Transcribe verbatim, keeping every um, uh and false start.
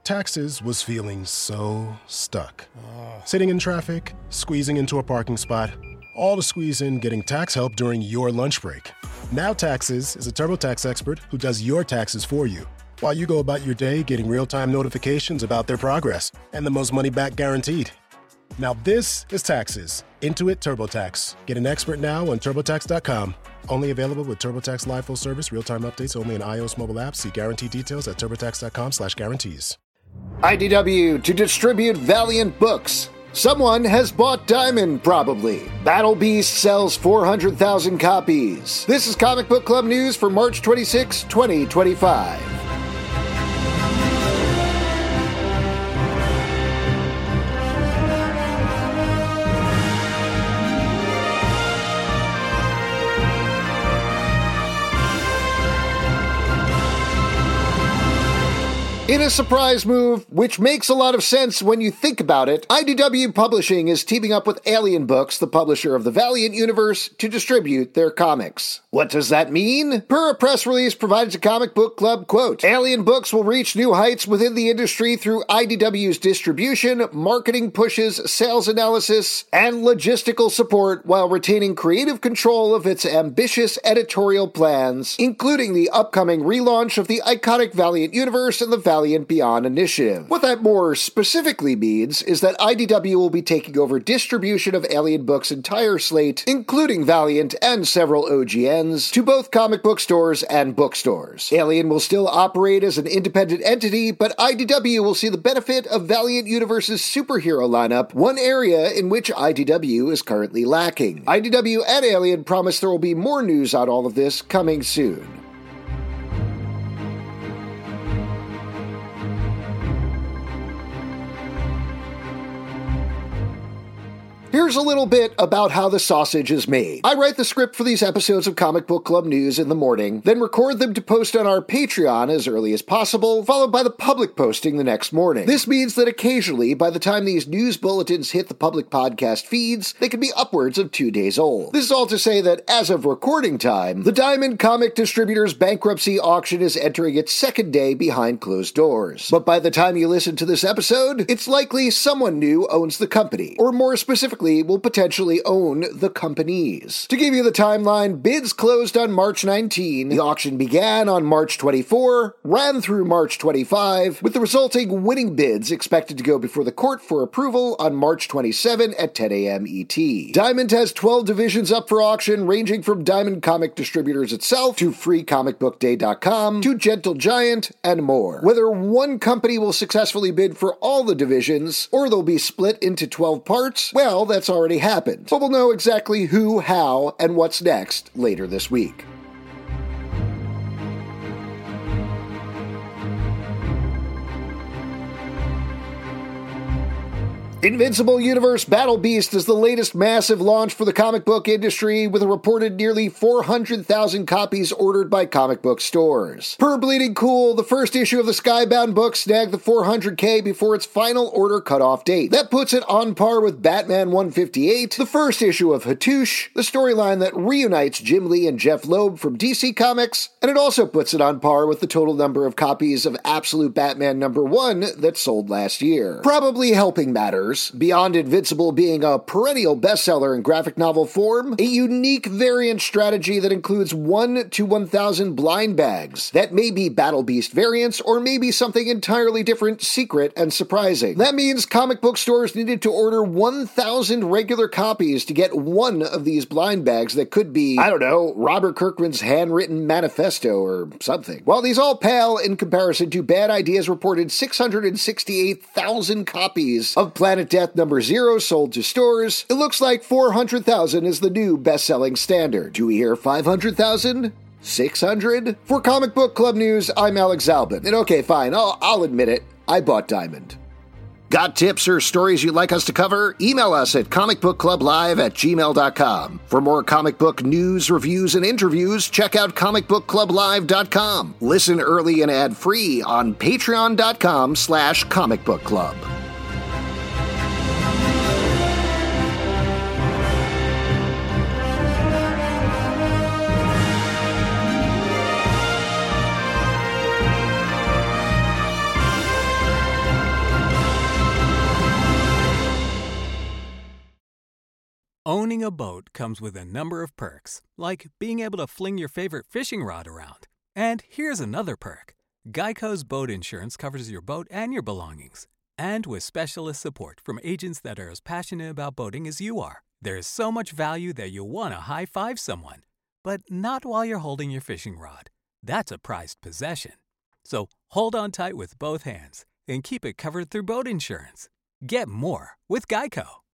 Taxes was feeling so stuck. Sitting in traffic, squeezing into a parking spot, all to squeeze in getting tax help during your lunch break. Now Taxes is a TurboTax expert who does your taxes for you, while you go about your day getting real-time notifications about their progress and the most money back guaranteed. Now this is Taxes. Intuit TurboTax. Get an expert now on TurboTax dot com. Only available with TurboTax Live Full Service, real-time updates only in iOS mobile apps. See guarantee details at TurboTax dot com slash guarantees. I D W to distribute Valiant books. Someone has bought Diamond, probably. Battle Beast sells four hundred thousand copies. This is Comic Book Club news for March twenty-sixth, twenty twenty-five. In a surprise move, which makes a lot of sense when you think about it, I D W Publishing is teaming up with Alien Books, the publisher of the Valiant universe, to distribute their comics. What does that mean? Per a press release provided to Comic Book Club, quote, Alien Books will reach new heights within the industry through I D W's distribution, marketing pushes, sales analysis, and logistical support while retaining creative control of its ambitious editorial plans, including the upcoming relaunch of the iconic Valiant universe and the Valiant Valiant Beyond initiative. What that more specifically means is that I D W will be taking over distribution of Alien Books' entire slate, including Valiant and several O G Ns, to both comic book stores and bookstores. Alien will still operate as an independent entity, but I D W will see the benefit of Valiant Universe's superhero lineup, one area in which I D W is currently lacking. I D W and Alien promise there will be more news on all of this coming soon. Here's a little bit about how the sausage is made. I write the script for these episodes of Comic Book Club News in the morning, then record them to post on our Patreon as early as possible, followed by the public posting the next morning. This means that occasionally, by the time these news bulletins hit the public podcast feeds, they can be upwards of two days old. This is all to say that, as of recording time, the Diamond Comic Distributors bankruptcy auction is entering its second day behind closed doors. But by the time you listen to this episode, it's likely someone new owns the company, or more specifically, will potentially own the companies. To give you the timeline, bids closed on March nineteenth, the auction began on March twenty-fourth, ran through March twenty-fifth, with the resulting winning bids expected to go before the court for approval on March twenty-seventh at ten a.m. E T. Diamond has twelve divisions up for auction, ranging from Diamond Comic Distributors itself, to free comic book day dot com, to Gentle Giant, and more. Whether one company will successfully bid for all the divisions, or they'll be split into twelve parts, well, that's already happened. But we'll know exactly who, how, and what's next later this week. Invincible Universe Battle Beast is the latest massive launch for the comic book industry, with a reported nearly four hundred thousand copies ordered by comic book stores. Per Bleeding Cool, the first issue of the Skybound book snagged the four hundred K before its final order cutoff date. That puts it on par with Batman one fifty-eight, the first issue of Hattush, the storyline that reunites Jim Lee and Jeff Loeb from D C Comics, and it also puts it on par with the total number of copies of Absolute Batman number one that sold last year. Probably helping matters, beyond Invincible being a perennial bestseller in graphic novel form, a unique variant strategy that includes one to one thousand blind bags that may be Battle Beast variants or maybe something entirely different, secret, and surprising. That means comic book stores needed to order one thousand regular copies to get one of these blind bags that could be, I don't know, Robert Kirkman's handwritten manifesto or something. While these all pale in comparison to Bad Ideas reported six hundred sixty-eight thousand copies of Planet Death number zero sold to stores, it looks like four hundred thousand is the new best-selling standard. Do we hear five hundred thousand? six hundred? For Comic Book Club News, I'm Alex Zalbin. And okay, fine, I'll, I'll admit it, I bought Diamond. Got tips or stories you'd like us to cover? Email us at comicbookclublive at gmail dot com. For more comic book news, reviews, and interviews, check out comic book club live dot com. Listen early and ad-free on patreon dot com slash comic book club. Owning a boat comes with a number of perks, like being able to fling your favorite fishing rod around. And here's another perk. Geico's boat insurance covers your boat and your belongings. And with specialist support from agents that are as passionate about boating as you are, there's so much value that you'll want to high-five someone. But not while you're holding your fishing rod. That's a prized possession. So hold on tight with both hands and keep it covered through boat insurance. Get more with Geico.